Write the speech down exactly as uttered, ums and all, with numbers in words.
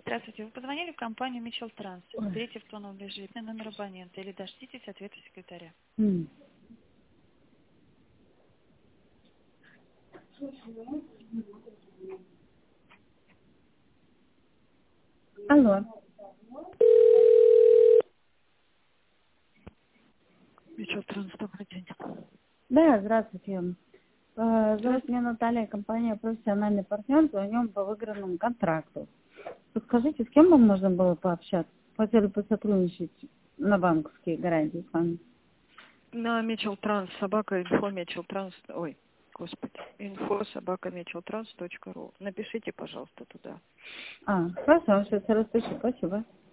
Здравствуйте. Вы позвонили в компанию Mitchell Транс. Берите в тоновом режиме номер абонента или дождитесь ответа секретаря. М. Алло. Mitchell Транс, добрый день. Да, здравствуйте. Э, Зовут Здравствуйте. меня Наталья, компания «Профессиональный партнер», звоним по выигранному контракту. Подскажите, с кем вам нужно было пообщаться? Хотели бы сотрудничать на банковские гарантии с вами. На Mitchell Транс, собака, инфо, Mitchell Транс, ой, господи, инфо, собака, Mitchell Транс точка ру. Напишите, пожалуйста, туда. А, хорошо, сейчас распишу, спасибо.